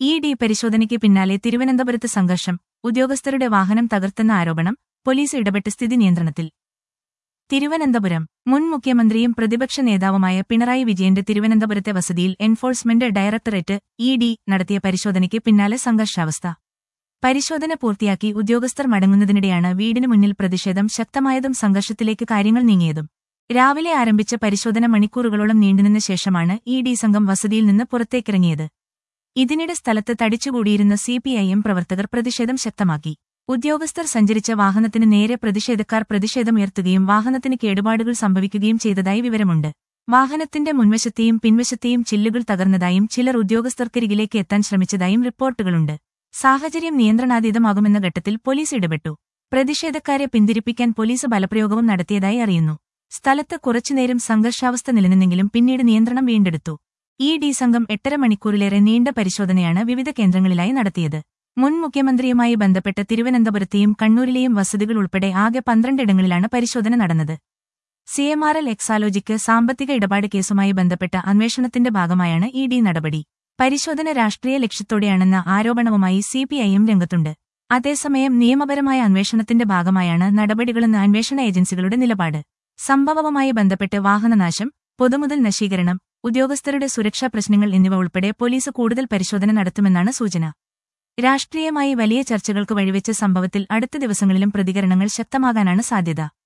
ED. പരിശോധനയ്ക്ക് പിന്നാലെ തിരുവനന്തപുരത്ത് സംഘർഷം, ഉദ്യോഗസ്ഥരുടെ വാഹനം തകർത്തെന്ന ആരോപണം, പോലീസ് ഇടപെട്ട് സ്ഥിതി നിയന്ത്രണത്തിൽ. തിരുവനന്തപുരം മുൻ മുഖ്യമന്ത്രിയും പ്രതിപക്ഷ നേതാവുമായ പിണറായി വിജയന്റെ തിരുവനന്തപുരത്തെ വസതിയിൽ എൻഫോഴ്സ്മെന്റ് ഡയറക്ടറേറ്റ് ഇ.ഡി. നടത്തിയ പരിശോധനയ്ക്ക് പിന്നാലെ സംഘർഷാവസ്ഥ. പരിശോധന പൂർത്തിയാക്കി ഉദ്യോഗസ്ഥർ മടങ്ങുന്നതിനിടെയാണ് വീടിനു മുന്നിൽ പ്രതിഷേധം ശക്തമായതും സംഘർഷത്തിലേക്ക് കാര്യങ്ങൾ നീങ്ങിയതും. രാവിലെ ആരംഭിച്ച പരിശോധന മണിക്കൂറുകളോളം നീണ്ടുനിന്ന ശേഷമാണ് ഇ.ഡി. സംഘം വസതിയിൽ നിന്ന് പുറത്തേക്കിറങ്ങിയത്. ഇതിനിടെ സ്ഥലത്ത് തടിച്ചുകൂടിയിരുന്ന സിപിഐഎം പ്രവർത്തകർ പ്രതിഷേധം ശക്തമാക്കി. ഉദ്യോഗസ്ഥർ സഞ്ചരിച്ച വാഹനത്തിന് നേരെ പ്രതിഷേധക്കാർ പ്രതിഷേധമുയർത്തുകയും വാഹനത്തിന് കേടുപാടുകൾ സംഭവിക്കുകയും ചെയ്തതായി വിവരമുണ്ട്. വാഹനത്തിന്റെ മുൻവശത്തെയും പിൻവശത്തെയും ചില്ലുകൾ തകർന്നതായും ചിലർ ഉദ്യോഗസ്ഥർക്കരികിലേക്ക് എത്താൻ ശ്രമിച്ചതായും റിപ്പോർട്ടുകളുണ്ട്. സാഹചര്യം നിയന്ത്രണാതീതമാകുമെന്ന ഘട്ടത്തിൽ പോലീസ് ഇടപെട്ടു. പ്രതിഷേധക്കാരെ പിന്തിരിപ്പിക്കാൻ പോലീസ് ബലപ്രയോഗവും നടത്തിയതായി അറിയുന്നു. സ്ഥലത്ത് കുറച്ചുനേരം സംഘർഷാവസ്ഥ നിലനിന്നെങ്കിലും പിന്നീട് നിയന്ത്രണം വീണ്ടെടുത്തു. ഇ.ഡി. സംഘം 8.5 മണിക്കൂറിലേറെ നീണ്ട പരിശോധനയാണ് വിവിധ കേന്ദ്രങ്ങളിലായി നടത്തിയത്. മുൻ മുഖ്യമന്ത്രിയുമായി ബന്ധപ്പെട്ട് തിരുവനന്തപുരത്തെയും കണ്ണൂരിലെയും വസതികൾ ഉൾപ്പെടെ ആകെ 12 ഇടങ്ങളിലാണ് പരിശോധന നടന്നത്. CMRL എക്സാലോജിക്ക് സാമ്പത്തിക ഇടപാട് കേസുമായി ബന്ധപ്പെട്ട അന്വേഷണത്തിന്റെ ഭാഗമായാണ് ഇ.ഡി. നടപടി. പരിശോധന രാഷ്ട്രീയ ലക്ഷ്യത്തോടെയാണെന്ന ആരോപണവുമായി സിപിഐഎം രംഗത്തുണ്ട്. അതേസമയം നിയമപരമായ അന്വേഷണത്തിന്റെ ഭാഗമായാണ് നടപടികളെന്ന് അന്വേഷണ ഏജൻസികളുടെ നിലപാട്. സംഭവവുമായി ബന്ധപ്പെട്ട് വാഹനനാശം, പൊതുമുതൽ നശീകരണം, ഉദ്യോഗസ്ഥരുടെ സുരക്ഷാ പ്രശ്നങ്ങൾ എന്നിവ ഉൾപ്പെടെ പോലീസ് കൂടുതൽ പരിശോധന നടത്തുമെന്നാണ് സൂചന. രാഷ്ട്രീയമായി വലിയ ചർച്ചകൾക്ക് വഴിവെച്ച സംഭവത്തിൽ അടുത്ത ദിവസങ്ങളിലും പ്രതികരണങ്ങൾ ശക്തമാകാനാണ് സാധ്യത.